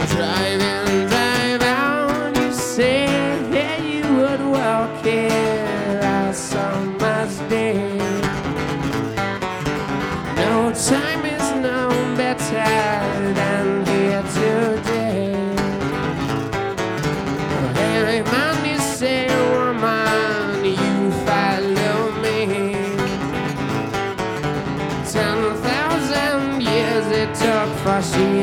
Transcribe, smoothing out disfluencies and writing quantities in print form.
Driving, drive out, you said that you would walk it out some day. No time is known better than here today. Every man you say, woman, you follow me. 10,000 years it took for she